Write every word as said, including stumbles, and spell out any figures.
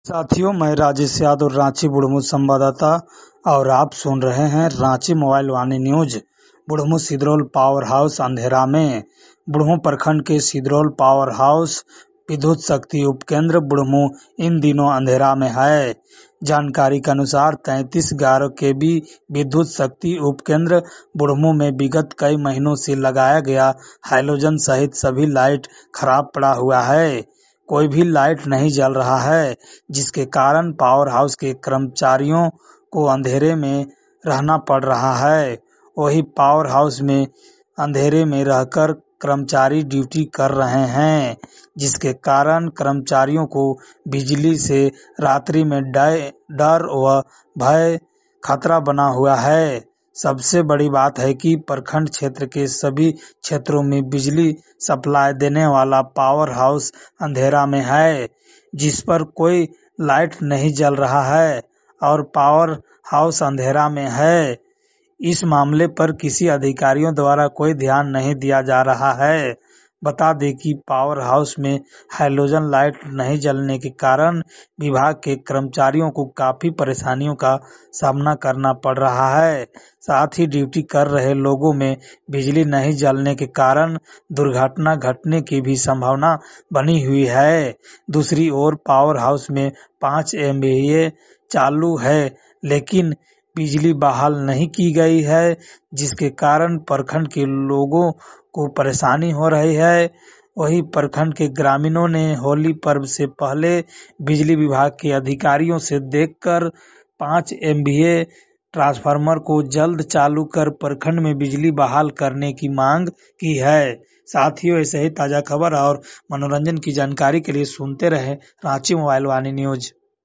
साथियों, मैं राजेश यादव, रांची बुढ़मू संवाददाता, और आप सुन रहे हैं Ranchi mobile Vaani news. Budhmu Sidraul power house अंधेरा में। बुढ़मू प्रखंड के सिदरौल पावर हाउस विद्युत शक्ति उपकेंद्र बुढ़मू इन दिनों अंधेरा में है। जानकारी के अनुसार तैंतीस ग्यारह केवी विद्युत शक्ति उपकेंद्र बुढ़मू में विगत कई महीनों से लगाया गया हैलोजन सहित सभी लाइट खराब पड़ा हुआ है। कोई भी लाइट नहीं जल रहा है, जिसके कारण पावर हाउस के कर्मचारियों को अंधेरे में रहना पड़ रहा है। वही पावर हाउस में अंधेरे में रहकर कर्मचारी ड्यूटी कर रहे हैं, जिसके कारण कर्मचारियों को बिजली से रात्रि में डर व भय खतरा बना हुआ है। सबसे बड़ी बात है कि प्रखंड क्षेत्र के सभी क्षेत्रों में बिजली सप्लाई देने वाला पावर हाउस अंधेरा में है, जिस पर कोई लाइट नहीं जल रहा है और पावर हाउस अंधेरा में है। इस मामले पर किसी अधिकारियों द्वारा कोई ध्यान नहीं दिया जा रहा है। बता दें कि पावर हाउस में हैलोजन लाइट नहीं जलने के कारण विभाग के कर्मचारियों को काफी परेशानियों का सामना करना पड़ रहा है। साथ ही ड्यूटी कर रहे लोगों में बिजली नहीं जलने के कारण दुर्घटना घटने की भी संभावना बनी हुई है। दूसरी ओर पावर हाउस में पाँच एम वी ए चालू है, लेकिन बिजली बहाल नहीं की गई है, जिसके कारण प्रखंड के लोगों को परेशानी हो रही है। वही प्रखंड के ग्रामीणों ने होली पर्व से पहले बिजली विभाग के अधिकारियों से देखकर पाँच एम वी ए ट्रांसफार्मर को जल्द चालू कर प्रखंड में बिजली बहाल करने की मांग की है। साथियों, ऐसे ही ताजा खबर और मनोरंजन की जानकारी के लिए सुनते रहे रांची मोबाइल वाणी न्यूज।